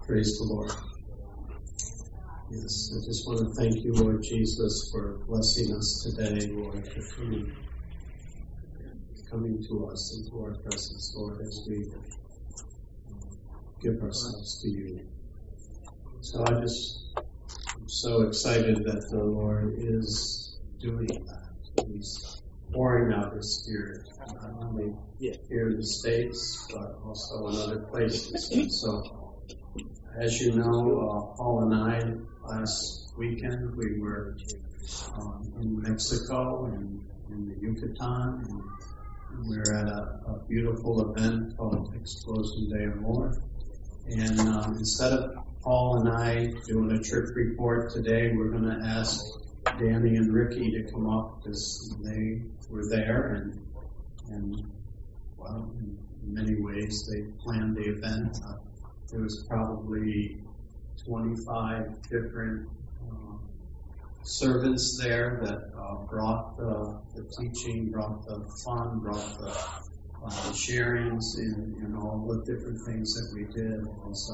Praise the Lord. Yes, I just want to thank you, Lord Jesus, for blessing us today, Lord, for coming to us into our presence, Lord, as we give ourselves to you. So I'm so excited that the Lord is doing that. He's pouring out His Spirit, not only here in the States, but also in other places. And so, as you know, Paul and I, last weekend, we were in Mexico and in the Yucatan, and we were at a beautiful event called Explosion de Amor. And instead of Paul and I doing a trip report today, we're going to ask Danny and Ricky to come up because they were there, and well, in many ways they planned the event. There was probably 25 different servants there that brought the teaching, brought the fun, brought the sharings in all the different things that we did. And so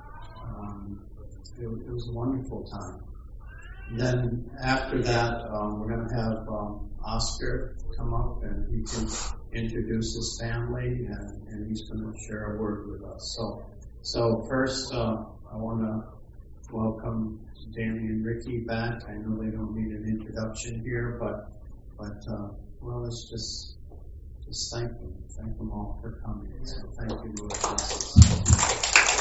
it was a wonderful time. And then after that, we're going to have Oscar come up, and he can introduce his family, and he's going to share a word with us. So first, I want to welcome Danny and Ricky back. I know they don't need an introduction here, but well, let's just thank them all for coming. So thank you, Lord Jesus.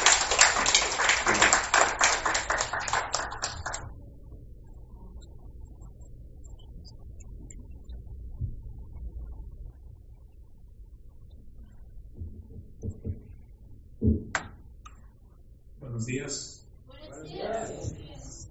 Buenos días. Buenos días.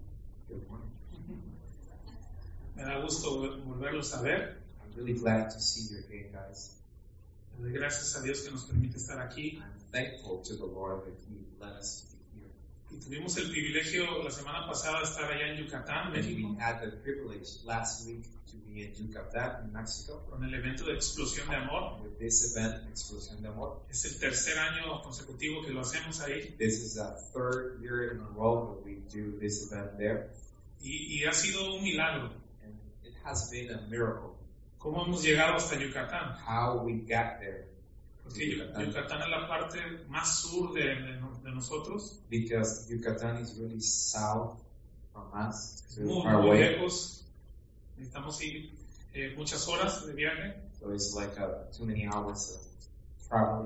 Me da gusto volverlos a ver. I'm really glad to see you again, guys. Le doy gracias a Dios que nos permite estar aquí. I'm thankful to the Lord that He let us be here. Y tuvimos el privilegio la semana pasada de estar allá en Yucatán, México, We had the privilege last week to be in Yucatan, in Mexico, con el evento de Explosión de Amor. with this event, Explosión de Amor. Es el tercer año consecutivo que lo hacemos ahí. This is the third year in a row that we do this event there, Y ha sido un milagro. and it has been a miracle ¿Cómo hemos llegado hasta Yucatán? how we got there. Porque Yucatán es la parte más sur de nosotros. Because Yucatan is really south from us, so Muy, far muy away. lejos. Necesitamos ir muchas horas de viaje. So it's like too many hours of traveling.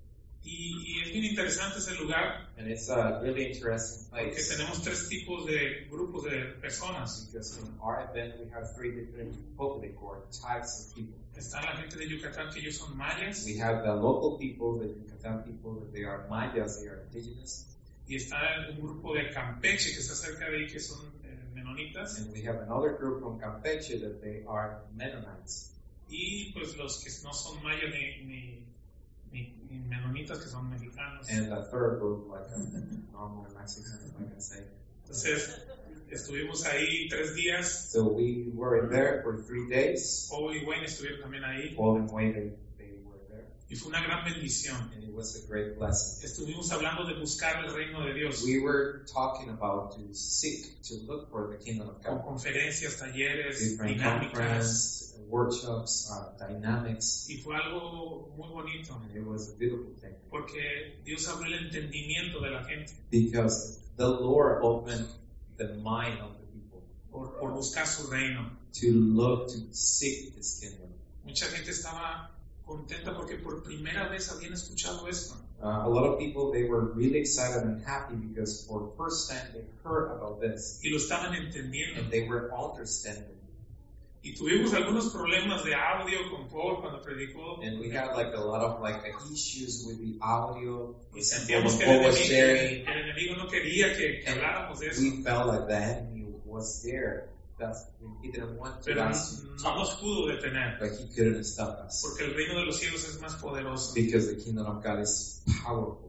Y es bien interesante ese lugar And it's a really interesting porque place. tenemos tres tipos de grupos de personas. Because in our event we have three different public or types of people. Está la gente de Yucatán, que ellos son mayas, We have the local people, the Yucatan people, that they are Mayas, they are indigenous. y está un grupo de Campeche, que está cerca de ahí, que son menonitas, And we have another group from Campeche that they are Mennonites. y pues los que no son mayas ni menonitas, que son mexicanos. And the third group, like a normal Mexican, if I can say. Entonces, estuvimos ahí 3 días. So we were there for 3 days. Paul y Wayne estuvieron también ahí, Paul and Wayne, they were there. y fue una gran bendición. And it was a great blessing. Estuvimos hablando de buscar el reino de Dios, We were talking about to seek, to look for the kingdom of con God. conferencias, talleres, Different dinámicas, conferences, workshops, dynamics. y fue algo muy bonito, And it was a beautiful thing. porque Dios abrió el entendimiento de la gente Because the Lord opened the mind of the people por buscar su reino. to look, to seek His kingdom. Mucha gente estaba contenta porque por primera vez habían escuchado esto. A lot of people, they were really excited and happy because for the first time they heard about this Y lo estaban entendiendo. and they were understanding. Y tuvimos algunos problemas de audio con Paul cuando predicó. And we had like a lot of issues with the audio. Y sentíamos que Paul was sharing. el enemigo no quería que habláramos de eso. We felt like the enemy was there. He didn't want to Pero us to no talk, nos pudo detener. but he couldn't stop us. Porque el reino de los cielos es más poderoso. Because the kingdom of God is powerful.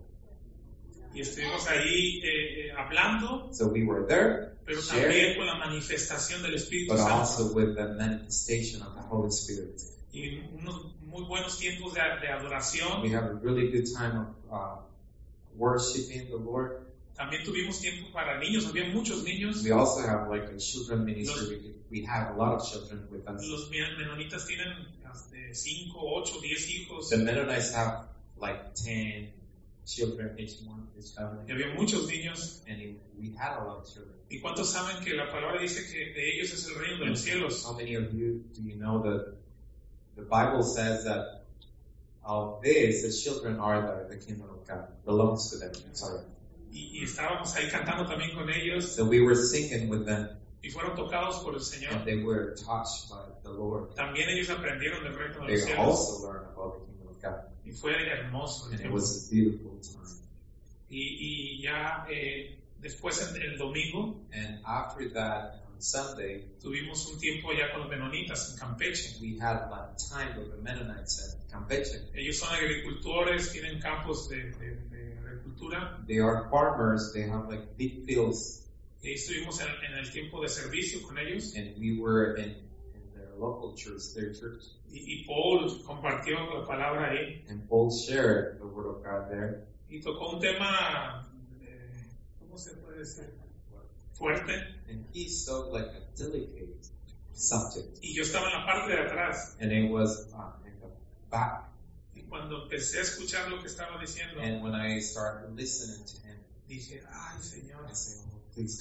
Y estuvimos ahí hablando, So we were there, pero sharing, también con la manifestación del Espíritu but Santo. also with the manifestation of the Holy Spirit. Y unos muy buenos tiempos de adoración. We have a really good time of worshiping the Lord. También tuvimos tiempo para niños, había muchos niños. We also have like a children ministry. We have a lot of children with us. Los menonitas tienen 5, 8, 10 hijos. The Mennonites have like 10 children each family. Y había muchos niños. And we had a lot of children. ¿Y cuántos saben que la palabra dice que de ellos es el reino de los cielos? How many of you do you know that the Bible says that of this, the children are the kingdom of God, belongs to them. Sorry. Y estábamos ahí cantando también con ellos. So we were singing with them. Y fueron tocados por el Señor. And they were touched by the Lord. También ellos aprendieron del reino de los They cielos. also learned about the kingdom of God. Y fue hermoso. And it was a beautiful time. Y ya después el domingo. And after that, on Sunday, tuvimos un tiempo ya con los menonitas en Campeche. we had that time with the Mennonites in Campeche. Ellos son agricultores, tienen campos de agricultura. They are farmers. They have like big fields. Y estuvimos en el tiempo de servicio con ellos. And we were in their local church, their church. Y Paul compartió la palabra ahí. And Paul shared the word of God there. Y tocó un tema, ¿cómo se puede decir? Fuerte. And he spoke like a delicate subject. Y yo estaba en la parte de atrás. And it was in the back. Y cuando empecé a escuchar lo que estaba diciendo, And when I started listening to him, dije, ay Señor. I said, oh, please.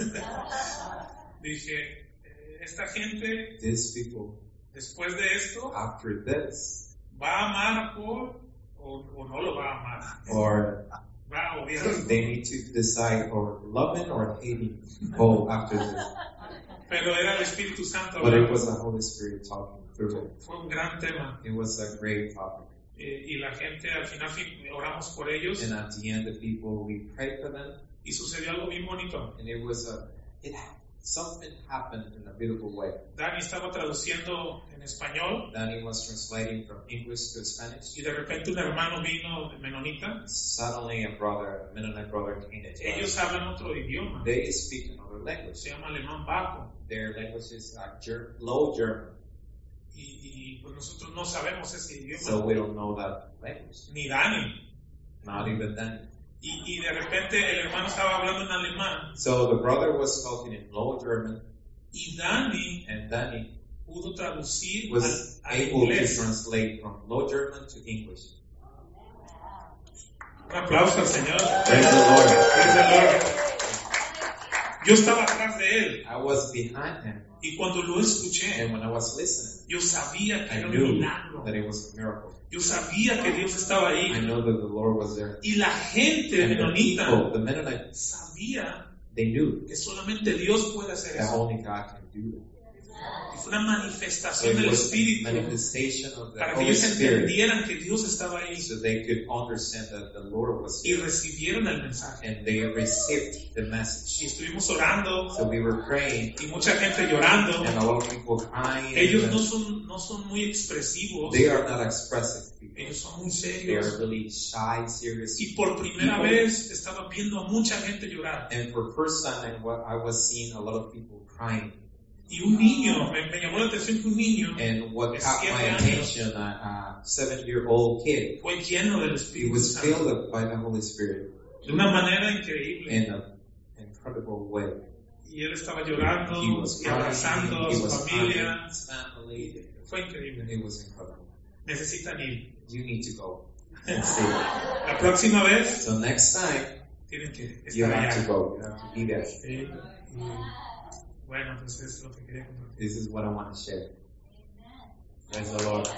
Dije, esta gente, These people, después de esto, after this, ¿va a amar a Paul o no lo va a amar? or ¿Va a odiar? they need to decide or loving or hating Paul after this. Pero era el Espíritu Santo. But it was the Holy Spirit talking through it. Fue un gran tema. It was a great topic. Y la gente, al final, oramos por ellos. And at the end, the people, we prayed for them. Y sucedió algo bien bonito. And it was something happened in a beautiful way. Dani estaba traduciendo en español. Danny was translating from English to Spanish. Y de repente un hermano vino menonita. Suddenly a Mennonite brother came to Ellos us. hablan otro idioma. They speak another language. Se llama alemán bajo. Their language is Low German. Y pues nosotros no sabemos ese idioma. So we don't know that language. Ni Dani. Not even Danny. Y de repente el hermano estaba hablando en alemán. So the brother was talking in Low German. Y Dani And Danny pudo traducir was al able to inglés. translate from Low German to English. Un aplauso al Señor. Praise the Lord. Praise the Lord. Yo estaba atrás de él. I was behind him. Y cuando lo escuché, And when I was listening, yo sabía que I era un knew milagro. that it was a miracle. Yo sabía que Dios estaba I ahí. know that the Lord was there. Y la gente And the menonita people, the Mennonites, sabía they knew que solamente Dios puede hacer that eso. only God can do that. Y fue una So manifestación it del was a Espíritu manifestation of the para que Holy ellos Spirit entendieran que Dios estaba ahí so they could understand that the Lord was y here recibieron el mensaje. and they received the Y message. estuvimos orando So we were praying y mucha gente llorando. and a lot of people crying. Ellos no son muy expresivos. They are not expressive people. Ellos son muy They are serios. really shy, serious Y por primera people. vez estaba viendo a mucha gente llorar. And for first time, I was seeing a lot of people crying. Y un niño, me llamó la atención que un niño And what de caught 7 my años attention, a 7-year-old kid, fue lleno del he Espíritu was Santo filled up by the Holy Spirit de una manera increíble. in an incredible way. Y él estaba llorando He was y abrazando a he su was familia. hugging his family. Fue increíble. It was incredible. Necesitan ir. You need to go and see. La próxima vez So next time, tienen que you estar have to allá. go. You have to be there. Sí. Y, bueno, pues es lo que quería compartir. This is what I want to share. Praise the Lord.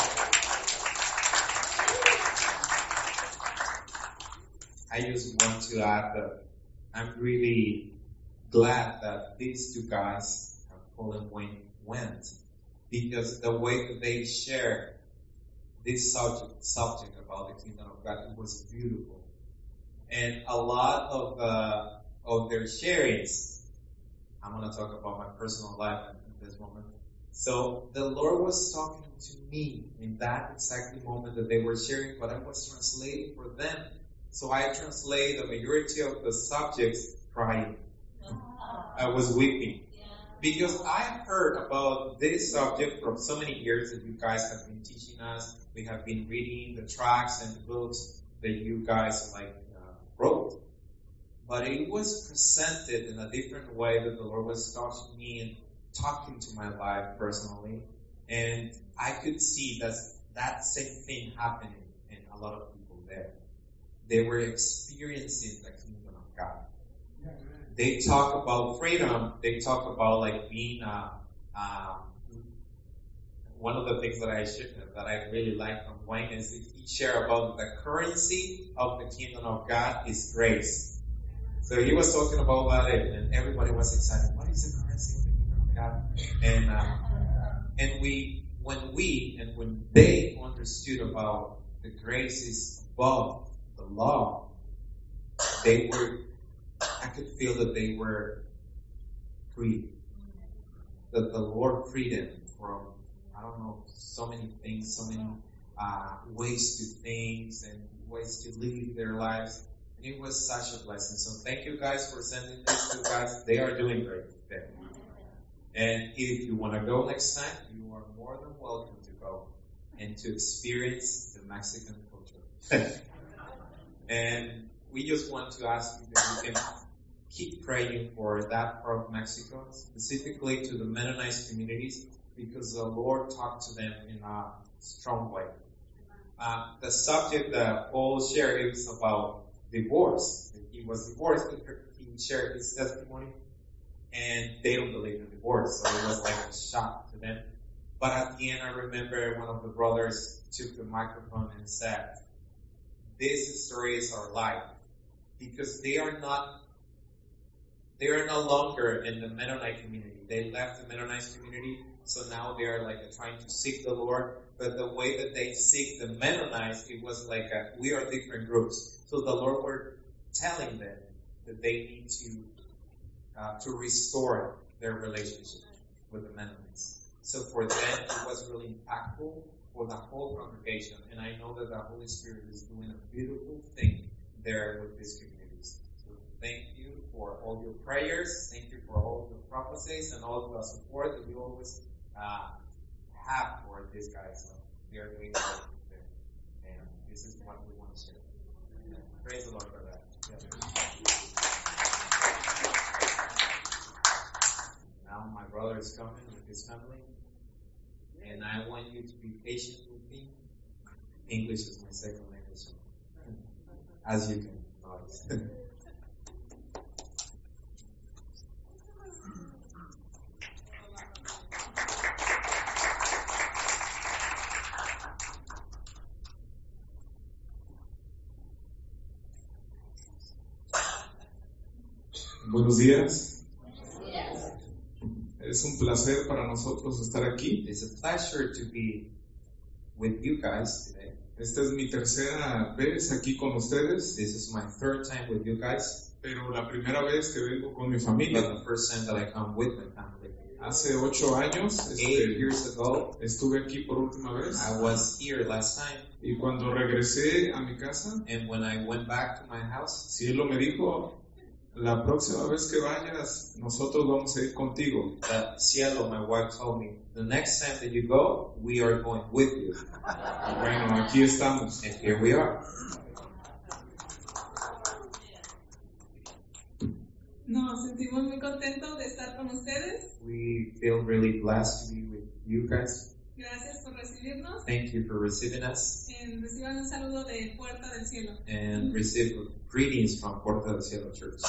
I just want to add that I'm really glad that these two guys, Paul and Wayne, went, because the way that they shared this subject about the kingdom of God, it was beautiful. And a lot of their sharings, I'm going to talk about my personal life in this moment. So the Lord was talking to me in that exact moment that they were sharing, but I was translating for them. So I translate the majority of the subjects crying. I was weeping. Because I heard about this subject from so many years that you guys have been teaching us. We have been reading the tracts and the books that you guys wrote. but it was presented in a different way that the Lord was touching me and talking to my life personally. And I could see that same thing happening in a lot of people there. They were experiencing the kingdom of God. They talk about freedom. They talk about like being one of the things that I really like from Wayne is he shared about the currency of the kingdom of God is grace. So he was talking about that and everybody was excited. What is the currency of the kingdom of God? And when they understood about the grace is above the law, I could feel that they were free. That the Lord freed them from, I don't know, so many things, so many ways to think and ways to live their lives. And it was such a blessing. So thank you guys for sending this to guys. They are doing great there. And if you want to go next time, you are more than welcome to go and to experience the Mexican culture. And we just want to ask you that you can keep praying for that part of Mexico, specifically to the Mennonite communities, because the Lord talked to them in a strong way. The subject that Paul shared is about divorce. He was divorced, he shared his testimony, and they don't believe in divorce, so it was like a shock to them. But at the end, I remember one of the brothers took the microphone and said, "This story is our life," because they are no longer in the Mennonite community. They left the Mennonite community, so now they are like trying to seek the Lord. But the way that they seek the Mennonites, it was like we are different groups. So the Lord were telling them that they need to restore their relationship with the Mennonites. So for them, it was really impactful for the whole congregation. And I know that the Holy Spirit is doing a beautiful thing there with these communities. So thank you for all your prayers. Thank you for all the prophecies and all the support that you always have for these guys. So we are doing great there. And this is what we want to share. Praise the Lord for that. Now my brother is coming with his family. And I want you to be patient with me. English is my second language, as you can notice. Buenos días. Es un placer para nosotros estar aquí. It's a pleasure to be with you guys today. Esta es mi tercera vez aquí con ustedes, This is my third time with you guys, pero la primera vez que vengo con mi but familia. the first time that I come with my family. Hace 8 años 8 years ago, estuve aquí por última vez I was here last time, y cuando regresé a mi casa, and when I went back to my house, Cielo me dijo, la próxima vez que vayas, nosotros vamos a ir contigo. Cielo, my wife, told me, the next time that you go, we are going with you. Bueno, aquí estamos. And here we are. Nos sentimos muy contentos de estar con ustedes. We feel really blessed to be with you guys. Gracias por recibirnos. Thank you for receiving us Reciban un saludo de Puerta del Cielo. and receive greetings from Puerta del Cielo Church.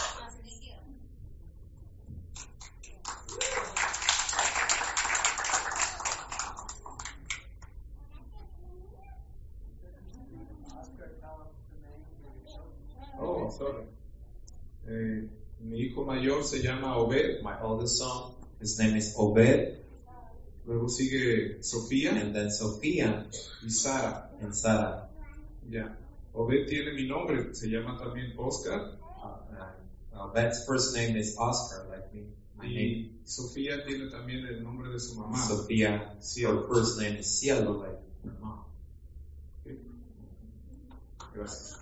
Oh, sorry. Mi hijo mayor se llama Obed, My oldest son, his name is Obed, luego sigue Sofía and then Sophia y Sara. and Sarah. Ya. Obed tiene mi nombre, se llama también Oscar. Obed's first name is Oscar, like me. My name. Y Sofía tiene también el nombre de su mamá. Sophia, Cielo. her first name is Cielo, like her mom. Gracias.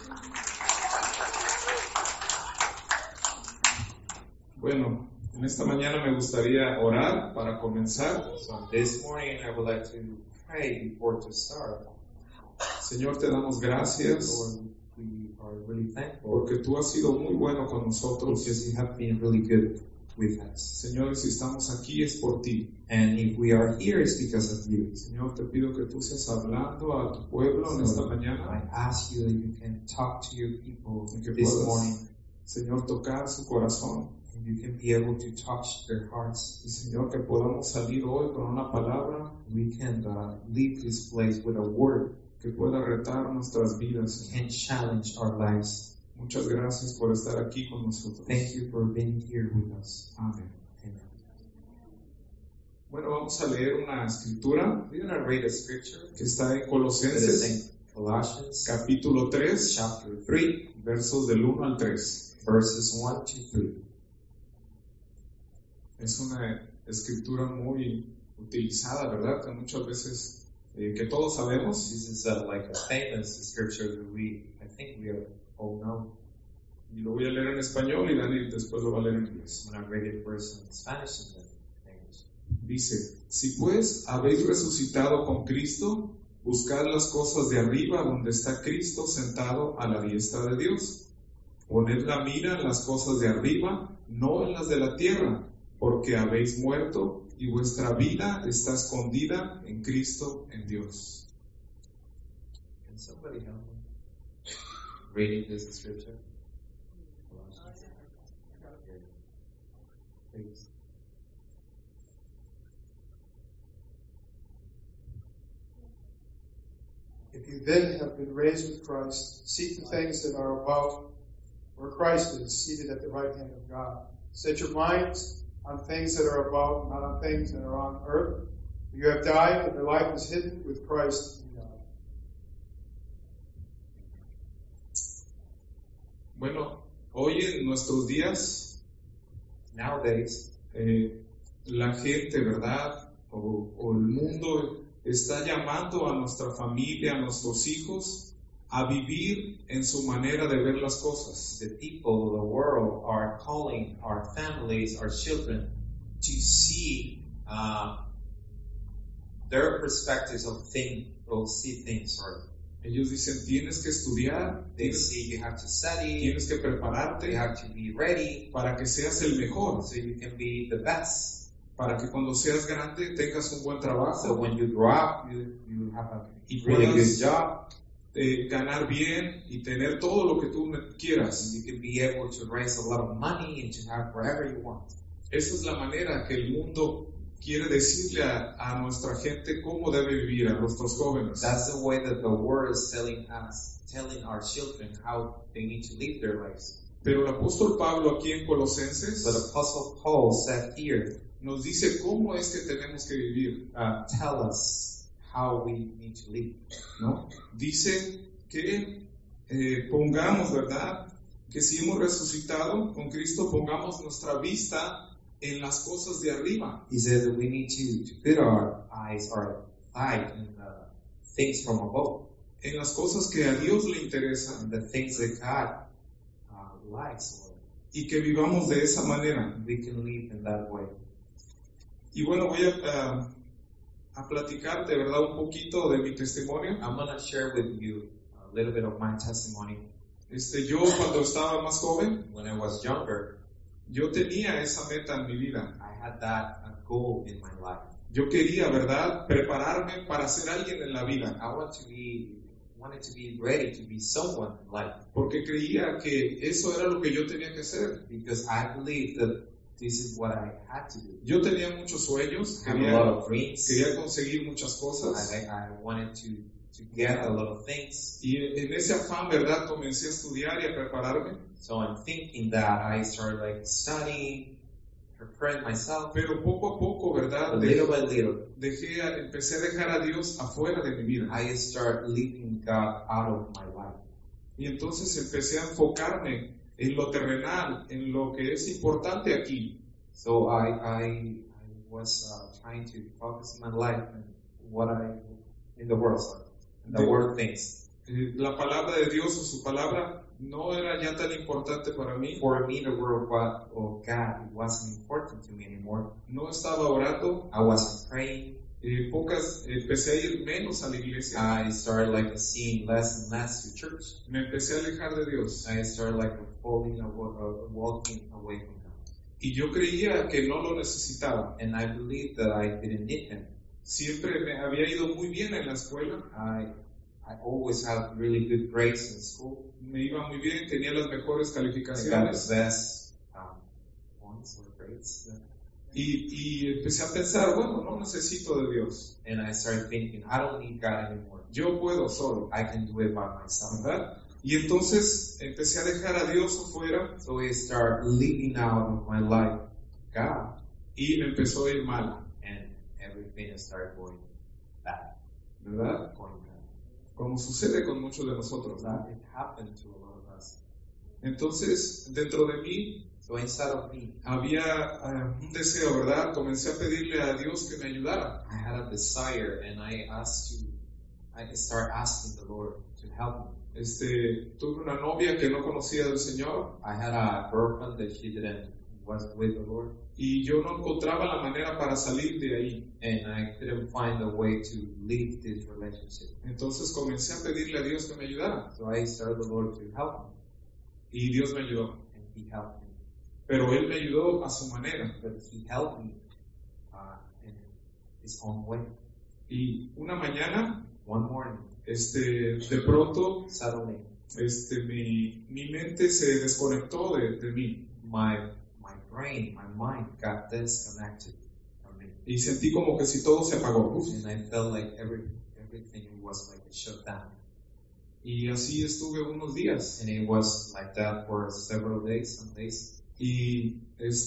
Bueno, en esta mañana me gustaría orar para comenzar. So this morning I would like to pray before to start. Señor, te damos gracias Lord, we we are really thankful porque tú has sido muy bueno con nosotros. because you have been really good with us. Señor, si estamos aquí es por ti. And if we are here, it's because of you. Señor, te pido que tú seas hablando a tu pueblo en esta So I mañana, ask you that you can talk to your people y que this puedas, morning, Señor, tocar su corazón. and you can be able to touch their hearts. Y Señor, que podamos salir hoy con una palabra We can leave this place with a word que pueda retar nuestras vidas. and challenge our lives. Muchas gracias por estar aquí con nosotros. Thank you for being here with us. Amén. Amen. Bueno, vamos a leer una escritura We're going to read a scripture que está en that is Colosenses, in Colossians capítulo 3, chapter 3, versos del 1 al 3. verses 1 to 3. Es una escritura muy utilizada, ¿verdad? Que muchas veces, que todos sabemos. This is like a famous scripture that I think we all know. Y lo voy a leer en español y Dani después lo va a leer en inglés. I'm going to read it first in Spanish and then in English. Dice, si pues habéis resucitado con Cristo, buscad las cosas de arriba donde está Cristo sentado a la diestra de Dios. Poned la mira en las cosas de arriba, no en las de la tierra, porque habéis muerto y vuestra vida está escondida en Cristo en Dios. Can somebody help me reading this scripture? Colossians. Please. If you then have been raised with Christ, seek the things that are above, where Christ is seated at the right hand of God. Set your minds on things that are above, not on things that are on earth. For you have died, and your life is hidden with Christ in God. Bueno, hoy en nuestros días, Nowadays, la gente, ¿verdad? O el mundo está llamando a nuestra familia, a nuestros hijos, a vivir en su manera de ver las cosas. the people of the world are calling our families, our children, to see their perspectives of see things. Or Ellos dicen, tienes que estudiar, they see you have to study, tienes que prepararte you have to be ready, para que seas el mejor, so you can be the best. para que cuando seas grande tengas un buen So trabajo, when you grow up, you have a y really puedas good job. ganar bien y tener todo lo que tú quieras. You can be able to raise a lot of money and to have whatever you want. Esa es la manera que el mundo quiere decirle a nuestra gente cómo debe vivir, a nuestros jóvenes. That's the way that the world is telling our children how they need to live their lives. Pero el apóstol Pablo aquí en Colosenses But Apostle Paul said here, nos dice cómo es que tenemos que vivir, tell us how we need to live. ¿no? Dice que pongamos, ¿verdad? Que si hemos resucitado con Cristo, pongamos nuestra vista en las cosas de arriba. He said that we need to put our eyes, our sight in the things from above, En las cosas que a Dios le interesan and the things that God likes. y que vivamos de esa manera. We can live in that way. Y bueno, voy a platicarte, ¿verdad? Un poquito de mi testimonio. I'm going to share with you a little bit of my testimony. Yo cuando estaba más joven, When I was younger, yo tenía esa meta en mi vida. I had that goal in my life. Yo quería, ¿verdad? Prepararme para ser alguien en la vida. I wanted to be ready to be someone in life, Porque creía que eso era lo que yo tenía que hacer. because I believed that this is what I had to do. Yo tenía muchos sueños, I have a lot quería, of dreams. quería conseguir muchas cosas. I wanted to get a lot of things. Y en ese afán, ¿verdad? Comencé a estudiar y a prepararme. So I'm thinking that I started studying, preparing myself, Pero poco a poco, ¿verdad? little by little. Empecé a dejar a Dios afuera de mi vida. I start leaving God out of my life. Y entonces empecé a enfocarme en lo terrenal, en lo que es importante aquí. So I was trying to focus my life on what in the world, the world things. La palabra de Dios o su palabra no era ya tan importante para mí. For me, the word of God wasn't important to me anymore. No estaba orando, I wasn't praying. empecé a ir menos a la iglesia. I started like seeing less and less to church. Me empecé a alejar de Dios. I started like walking away from Him. Y yo creía que no lo necesitaba. And I believed that I didn't need Him. Siempre me había ido muy bien en la escuela. I always had really good grades in school. Me iba muy bien, tenía las mejores I got calificaciones. the best points or grades. Y empecé a pensar, bueno, no necesito de Dios. And I started thinking, I don't need God anymore. Yo puedo solo, I can do it by myself. ¿verdad? Y entonces empecé a dejar a Dios afuera So I started living out of my life God, y me empezó a ir mal, and everything started going bad, ¿verdad? going bad. Como sucede con muchos de nosotros, ¿verdad? It happened to a lot of us. Entonces, dentro de mí So inside of me, había un deseo, ¿verdad? Comencé a pedirle a Dios que me ayudara. I had a desire, and I started asking the Lord to help me. Tuve una novia que no conocía del Señor I had a girlfriend that she was with the Lord, y yo no encontraba la manera para salir de ahí. and I couldn't find a way to leave this relationship. Entonces comencé a pedirle a Dios que me ayudara So I started the Lord to help me, y Dios me ayudó. and He helped me. Pero Él me ayudó a su manera. But He helped me in His own way. Y una mañana, One morning, de pronto, suddenly, mi mente se desconectó de mí my brain, my mind got disconnected from me, y sentí como que si todo se apagó. Uf. and I felt like everything was like shut down. Y así estuve unos días. And it was like that for several days, some days. Y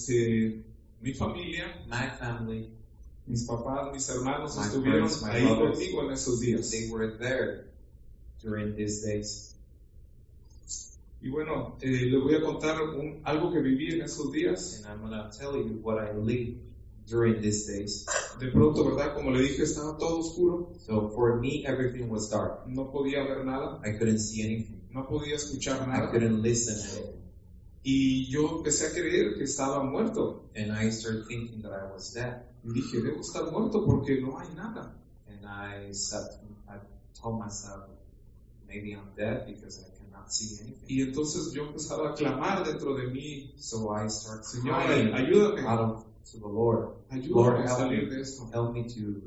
mi familia, My family, mis papás, mis hermanos My estuvieron parents, my ahí brothers, conmigo en esos días. they were there during these days. Y bueno, les voy a contar algo que viví en esos días. And I'm going to tell you what I lived during these days. De pronto, ¿verdad? Como le dije, estaba todo oscuro. So for me, everything was dark. No podía ver nada. I couldn't see anything. No podía escuchar I nada. couldn't listen anything. Y yo empecé a creer que estaba muerto. And I started thinking that I was dead. Y dije, debo estar muerto porque no hay nada. And I told myself, maybe I'm dead because I cannot see anything. Y entonces yo empezaba a clamar dentro de mí, So I started Señor, crying ayúdame, to the Lord. ayúdame Lord, a help salir me. de esto. Help me to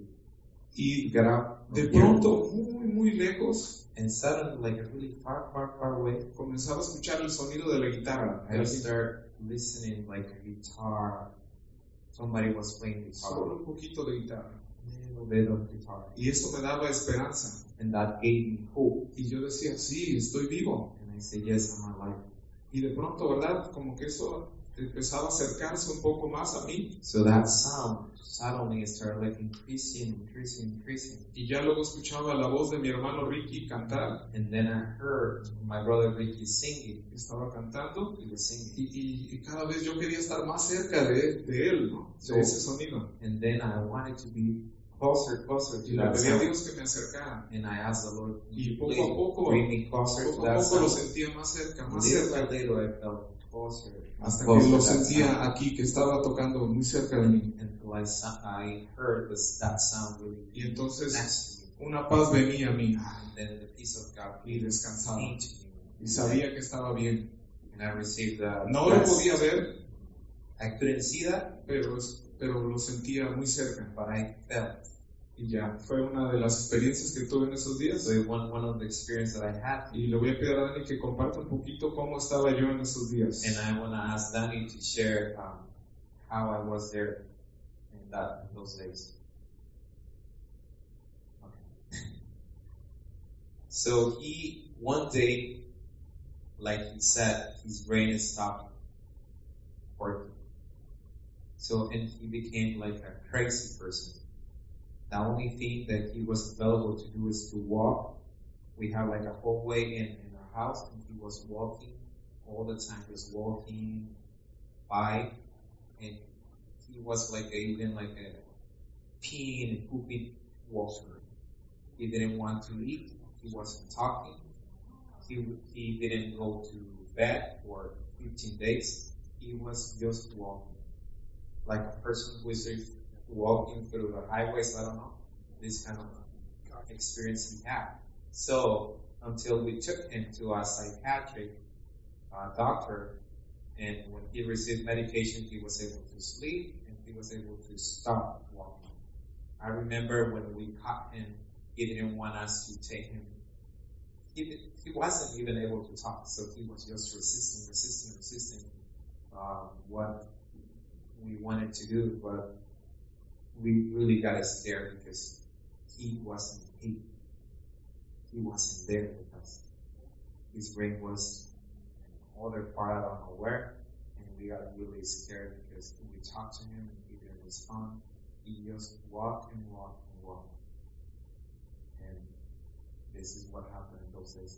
Y get out. de from here. pronto, muy lejos, And suddenly, like really far away, comenzaba a escuchar el sonido de la guitarra. I started listening like a guitar. Somebody was playing guitar. Solo un poquito de guitarra. A little bit of guitar. Y eso me daba esperanza. And that gave me hope. Y yo decía, sí, estoy vivo. And I said, yes, I'm alive. Y de pronto, ¿verdad? Como que eso empezaba a acercarse un poco más a mí. So that sound suddenly started like increasing. Y ya luego escuchaba la voz de mi hermano Ricky cantar. And then I heard my brother Ricky singing. Estaba cantando. He was singing. Y cada vez yo quería estar más cerca de él, ¿no? De ese sonido. And then I wanted to be closer Y to le that pedí a sound. Dios que me acercara. And I asked the Lord, Y please poco a poco, bring me closer to poco a that poco lo sound. sentía más cerca, más Little cerca. by little I felt closer. Hasta que closer lo to that sentía sound. aquí, que estaba tocando muy cerca de mí. Until I heard that sound really Y entonces next to me. una paz venía a mí. And then the peace of God Y descansaba. came to me. Y sabía que estaba bien. And I received that. No lo rest. podía ver, I couldn't see that, pero lo sentía muy cerca. but I felt. Y ya, fue una de las experiencias que tuve en esos días. So one of the experiences that I had. Y le voy a pedir a Dani que comparta un poquito cómo estaba yo en esos días. And I want to ask Danny to share how I was there in those days. Okay. So one day, like he said, his brain stopped working. So, and he became like a crazy person. The only thing that he was available to do is to walk. We have like a hallway in our house, and he was walking all the time, just walking by, and he was like even like a peeing and pooping walker. He didn't want to eat. He wasn't talking. He didn't go to bed for 15 days. He was just walking, like a person who is walking through the highways. I don't know. this kind of experience he had. So until we took him to a psychiatric doctor, and when he received medication, he was able to sleep and he was able to stop walking. I remember when we caught him, he didn't want us to take him. He wasn't even able to talk, so he was just resisting what we wanted to do, but we really got scared because he wasn't there with us. His brain was in other part, I don't know where, and we got really scared because we talked to him and he didn't respond. He just walked and walked and walked. And this is what happened in those days.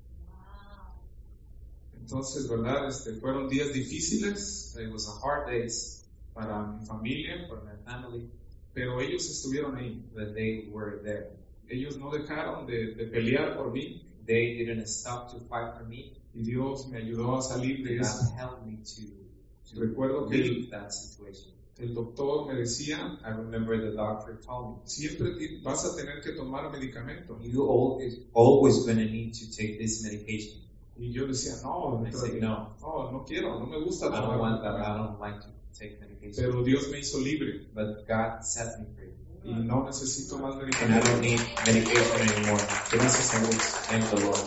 Entonces, ¿verdad? Fueron días difíciles It was a hard days para mi familia, for my family, pero ellos estuvieron ahí. but they were there. Ellos no dejaron de pelear por mí They didn't stop to fight for me. y Dios me ayudó a salir de eso. God helped me to Recuerdo que leave that situation. el doctor me decía, I remember the doctor told me, siempre vas a tener que tomar medicamento. you always going to need to take this medication. Y yo decía, no, I said, no, no quiero, no me gusta I don't tomar want that. medicamento. I don't like to take medication. Pero Dios me hizo libre But God set me free. y no necesito más And I medicamento. don't need medication anymore. Gracias a Dios. Thank the Lord.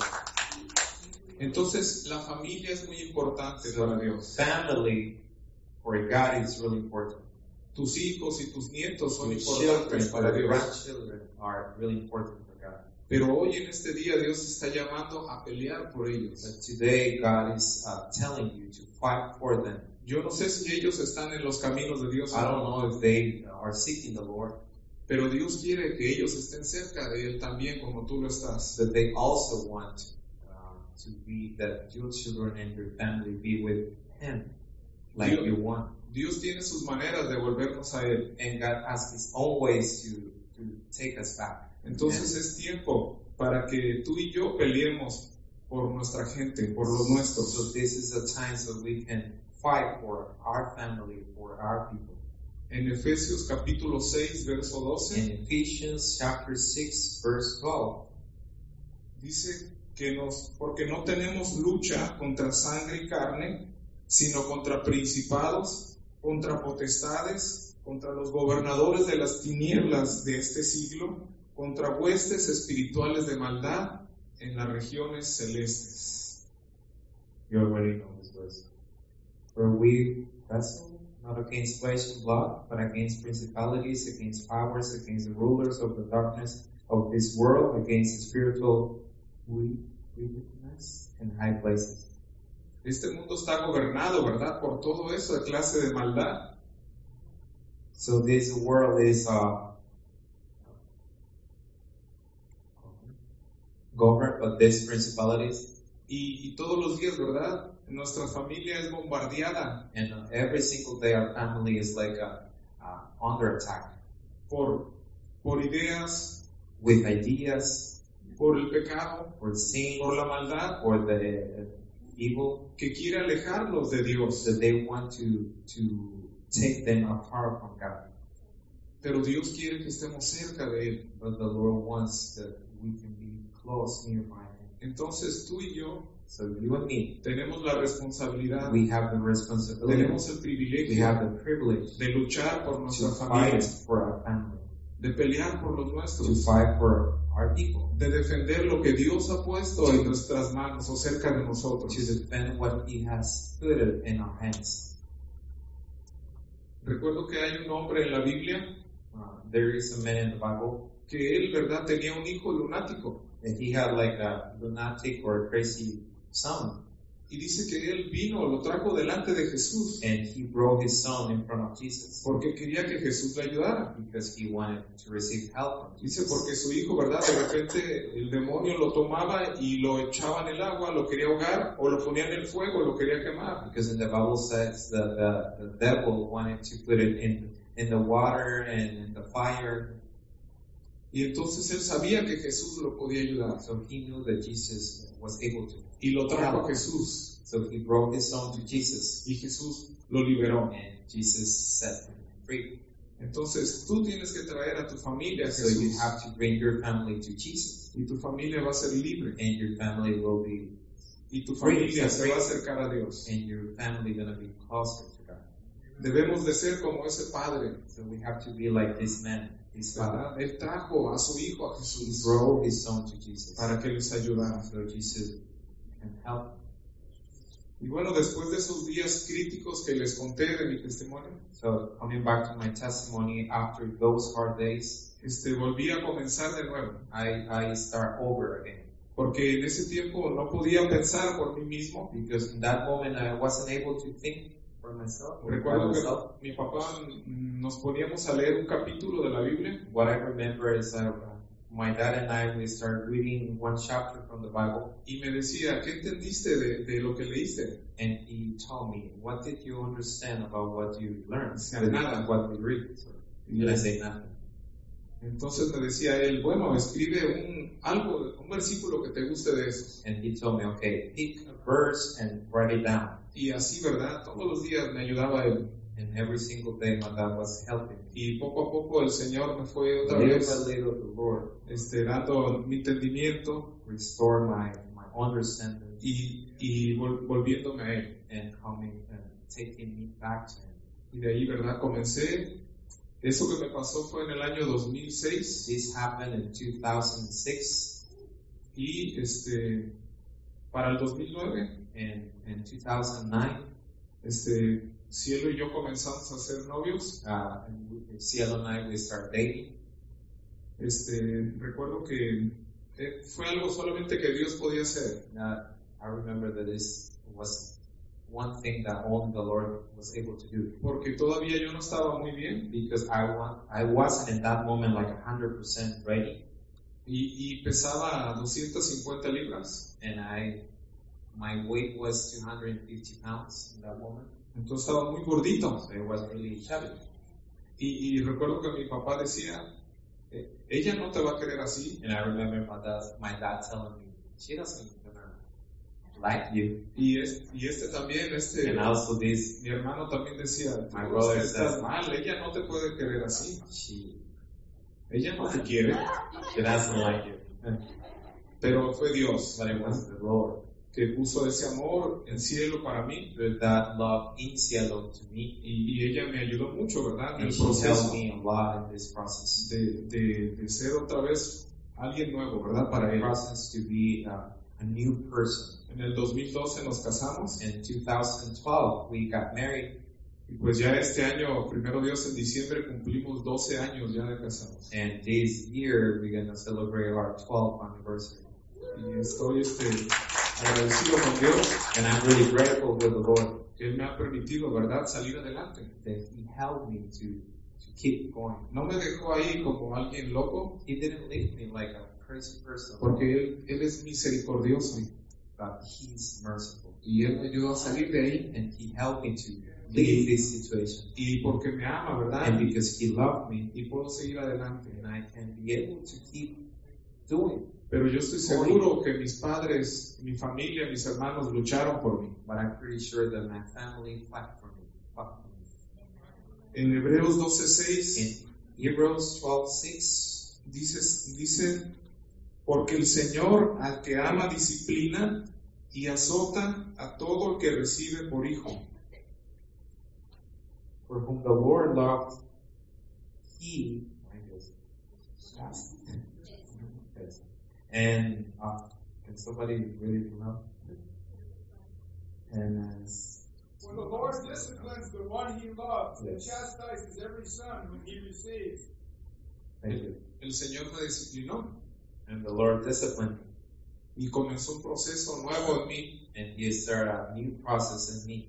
Entonces, la familia es muy importante So, para Dios. family for God is really important. Tus hijos y tus nietos son Your importantes children, para your Dios. grandchildren are really important for God. Pero hoy en este día Dios está llamando a pelear por ellos. But today God is telling you to fight for them. Yo no sé si ellos están en los caminos de Dios o I don't no, know if they are seeking the Lord, pero Dios quiere que ellos estén cerca de Él también como tú lo estás. but they also want to be that your children and your family be with Him like Dios- you want. Dios tiene sus maneras de volvernos a Él. And God has His own ways to take us back. Entonces es tiempo para que tú y yo peleemos por nuestra gente, por los nuestros. So this is a time so we can fight for our family, for our people. En Efesios capítulo 6, verso 12, In Ephesians chapter 6, verse 12, dice porque no tenemos lucha contra sangre y carne, sino contra principados, contra potestades, contra los gobernadores de las tinieblas de este siglo, contra huestes espirituales de maldad en las regiones celestes. you already know this verse. For we wrestle not against flesh and blood, but against principalities, against powers, against the rulers of the darkness of this world, against the spiritual wickedness in high places. Este mundo está gobernado, ¿verdad?, por todo eso de clase de maldad. So this world is governed by these principalities, Y todos los días, ¿verdad?, nuestra familia es bombardeada and every single day our family is like under attack por ideas, with ideas, por el pecado, for sin, por la maldad, for the evil, que quiere alejarlos de Dios. that they want to take them apart from God. Pero Dios quiere que estemos cerca de Él. But the Lord wants that we can be close nearby Him. Entonces tú y yo So you and me, tenemos la responsabilidad, we have the responsibility, tenemos el we privilegio have the privilege de luchar por to nuestra fight familia, for our family, de pelear por los to nuestros, fight for our people, de defender lo que Dios ha puesto en nuestras manos o cerca de nosotros. to defend what He has put it in our hands. Recuerdo que hay un hombre en la Biblia There is a man in the Bible que él, ¿verdad?, tenía un hijo lunático. that he had like a lunatic or a crazy son, Y dice que él vino, lo trajo delante de Jesús, and he brought his son in front of Jesus porque quería que Jesús le ayudara. because he wanted to receive help from Dice Jesus. porque su hijo, ¿verdad?, de repente el demonio lo tomaba y lo echaba en el agua, lo quería ahogar, o lo ponía en el fuego, lo quería quemar. Because in the Bible says that the devil wanted to put it in the water and in the fire. Y entonces él sabía que Jesús lo podía ayudar. So he knew that Jesus was able to. Y lo trajo a Jesús. So he brought his son to Jesus, Y Jesús lo liberó. and Jesus set him free. Entonces tú tienes que traer a tu familia a So you Jesús have to bring your family to Jesus, y tu familia va a ser libre and your family will be, y tu familia se va a acercar a Dios. and your family gonna be closer to God. Debemos de ser como ese padre, So we have to be like this man, this father. ¿verdad? Él trajo a su hijo a He Jesús brought his son to Jesus, para que les ayudara. so Jesus can help. Y bueno, después de esos días críticos que les conté de mi testimonio, So coming back to my testimony, after those hard days, volví a comenzar de nuevo, I start over again. porque en ese tiempo no podía pensar por mí mismo. Because in that moment I wasn't able to think for myself. Or by Recuerdo myself. que mi papá nos poníamos a leer un capítulo de la Biblia What I remember is that my dad and I, we started reading one chapter from the Bible, y me decía, ¿qué entendiste de lo que leíste? and he told me, what did you understand about what you learned? Nada. What we read. So, and I say nothing. Entonces me decía él, bueno, escribe un versículo que te guste de esos. And he told me, okay, pick a verse and write it down. Y así, ¿verdad? Todos los días me ayudaba él. And every single day my dad was helping me. Y poco a poco el Señor me fue otra Little vez by little, the Lord dando mi entendimiento restored my understanding y volviéndome a él. and coming and taking me back to him. Y de ahí, ¿verdad? Comencé. Eso que me pasó fue en el año 2006 This happened in 2006, y para el 2009 and in 2009, Cielo y yo comenzamos a ser novios. and Cielo and I, we started dating. Recuerdo que fue algo solamente que Dios podía hacer. I remember that this was one thing that only the Lord was able to do, Porque todavía yo no estaba muy bien because I wasn't in that moment like 100% ready, y pesaba 250 libras. and my weight was 250 pounds in that moment, Entonces estaba muy gordito. so it was really heavy. Y recuerdo que mi papá decía, ella no te va a querer así. And I remember my dad telling me, she doesn't gonna like you. Y también, And also this, mi hermano también decía, My brother estás says- mal, ella no te puede querer así. she Ella no te quiere, doesn't like you. pero fue Dios But it was the Lord. que puso ese amor en Cielo para mí. With that love in Cielo to me, Y ella me ayudó mucho, ¿verdad? En and el she proceso helped me a lot in this process. de ser otra vez alguien nuevo, ¿verdad? Para The él. process to be a new person. En el 2012 nos casamos In 2012, we got married, y pues ya este año, primero Dios, en diciembre cumplimos 12 años ya de casados. and this year we're gonna celebrate our 12th anniversary. Y estoy agradecido con Dios And I'm really grateful with the Lord que Él me ha permitido, ¿verdad?, salir adelante. that He helped me to keep going. No me dejó ahí como alguien loco, He didn't leave me like a crazy person, porque Él es misericordioso but He's merciful. y Él me ayudó a salir de ahí. And He helped me to leave this situation. Y porque me ama, ¿verdad? And because He loved me, Y puedo seguir adelante. and I can be able to keep doing. Pero yo estoy seguro que mis padres, mi familia, mis hermanos lucharon por mí. But I'm pretty sure that my family fought for me. En Hebreos 12:6 In Hebrews 12:6, dice, porque el Señor al que ama disciplina y azota a todo el que recibe por hijo. for whom the Lord loved, He, and can somebody really know? And For the Lord disciplines the one he loves, and Yes. chastises every son whom he receives. thank you. El Señor me disciplinó And the Lord disciplined me, y comenzó un proceso nuevo en mí. and He started a new process in me.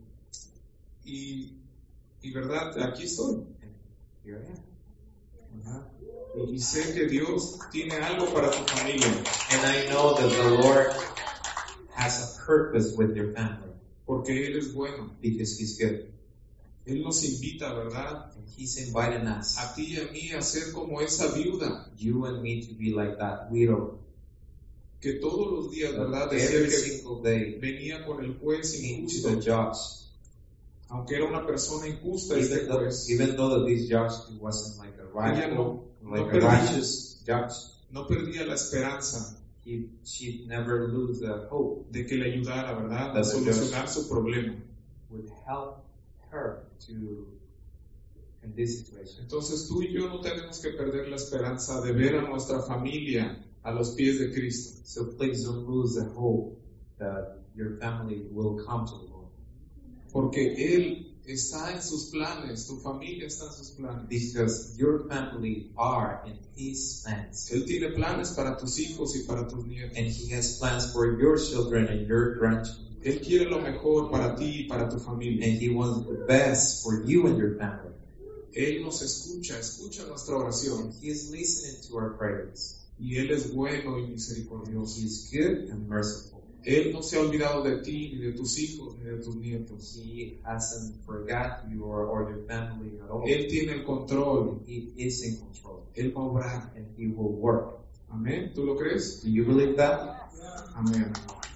Y verdad, aquí estoy. Here I am. Ajá. Y sé que Dios tiene algo para tu familia, And I know that the Lord has a purpose with your family, porque Él es bueno. because He's good. Él nos invita, ¿verdad?, And He's inviting us, a ti y a mí a ser como esa viuda you and me, to be like that widow. que todos los días, ¿verdad?, decía Every que single day, venía con el juez into injusto the judge, Aunque era una persona injusta, even though, juez, even though that this judge wasn't like a ella rightful, no like a perdía, righteous judge, no perdía la esperanza she'd never lose the hope de que le ayudara, ¿verdad?, a That's a solucionar su problema. would help her to in this situation. Entonces tú y yo no tenemos que perder la esperanza de ver a nuestra familia a los pies de Cristo. So please don't lose the hope that your family will come to the Lord. Porque Él está en sus planes, tu familia está en sus planes. Because your family are in His plans. Él tiene planes para tus hijos y para tus nietos. And He has plans for your children and your grandchildren. Él quiere lo mejor para ti y para tu familia. And He wants the best for you and your family. Él nos escucha nuestra oración. And He is listening to our prayers. Y Él es bueno y misericordioso. He is good and merciful. Él no se ha olvidado de ti, ni de tus hijos, ni de tus nietos. He hasn't forgotten you or your family at all. Él tiene el control. He is in control. Él va a obrar. And He will work. Amén. ¿Tú lo crees? Do you believe that? Amén.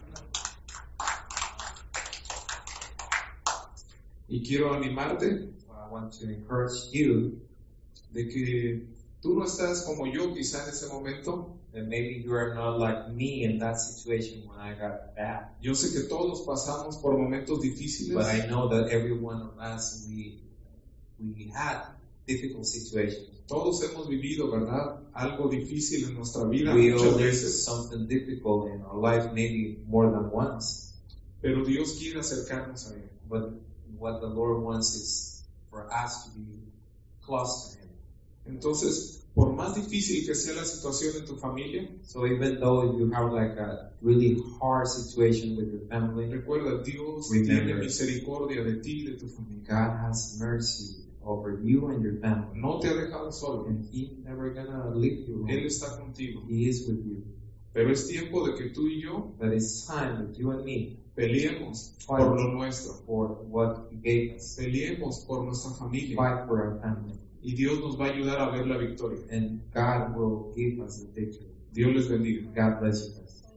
Y quiero animarte So I want to encourage you de que tú no estás como yo quizá en ese momento. that maybe you are not like me in that situation when I got bad. Yo sé que todos pasamos por momentos difíciles, But I know that every one of us, we had difficult situations. todos hemos vivido, ¿verdad?, algo difícil en nuestra vida We muchas all did veces, something difficult in our life, maybe more than once. pero Dios quiere acercarnos a Él. But what the Lord wants is for us to be close to Him. Entonces, por más difícil que sea la situación en tu familia, So even though you have like a really hard situation with your family, recuerda, Dios Remember. tiene misericordia de ti y de tu familia. God has mercy over you and your family. No te ha dejado solo. And He's never gonna leave you Él alone. está contigo. He is with you. Pero es tiempo de que tú y yo But it's time that you and me peleemos Fight. por lo nuestro. for what He gave us. Peleemos por nuestra familia. Fight for our family. Y Dios nos va a ayudar a ver la victoria. And God will give us the victory. Dios les bendiga. God bless you guys.